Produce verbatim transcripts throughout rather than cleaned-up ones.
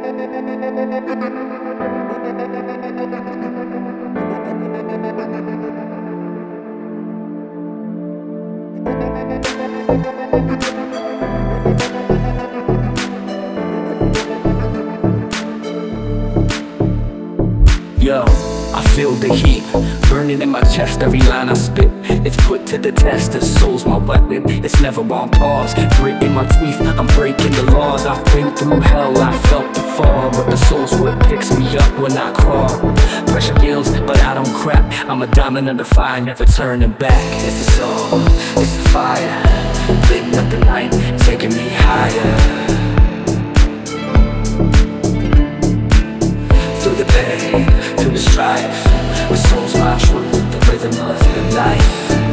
Yo, I feel the heat burning in my chest. Every line I spit, it's put to the test. The soul's my weapon, it's never on pause. Grit in my teeth, I'm breaking the laws. I've been through hell, I felt the fall, but the soul's what picks me up when I crawl. Pressure kills, but I don't crack. I'm a diamond under fire, never turning back. It's the soul, it's the fire, lighting up the night, taking me higher. Through the pain, through the strife, the soul's my truth, the rhythm of the life.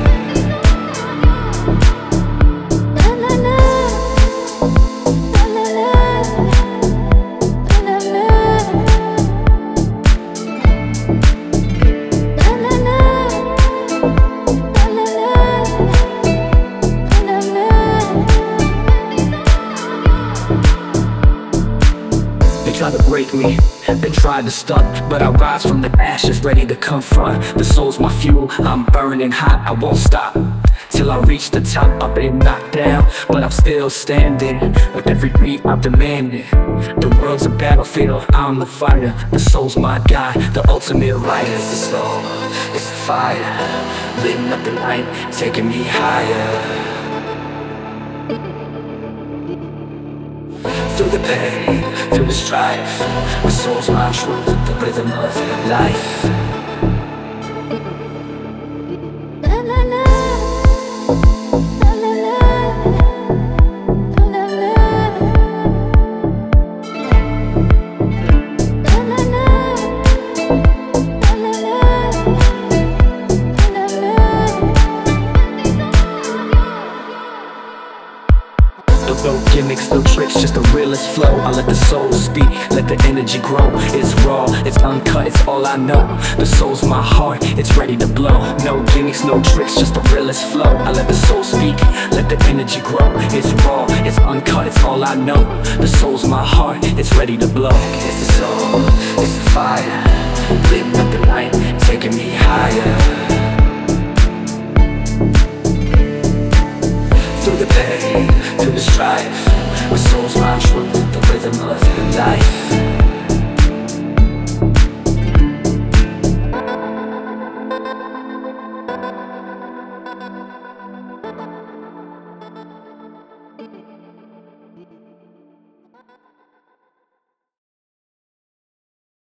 Try to break me, they tried to stop, but I rise from the ashes, ready to confront. The soul's my fuel, I'm burning hot, I won't stop till I reach the top. I've been knocked down, but I'm still standing. With every beat I'm demanding. The world's a battlefield, I'm the fighter. The soul's my guide, the ultimate writer. It's the soul, it's the fire, lighting up the night, taking me higher. Through the pain, through the strife, the soul's my truth, the rhythm of life. No gimmicks, no tricks, just the realest flow. I let the soul speak, let the energy grow. It's raw, it's uncut, it's all I know. The soul's my heart, it's ready to blow. No gimmicks, no tricks, just the realest flow. I let the soul speak, let the energy grow. It's raw, it's uncut, it's all I know. The soul's my heart, it's ready to blow. It's the soul, it's the fire, lighting up the night, taking me higher. Through the pain, through the strife, the soul's my truth, the rhythm of life.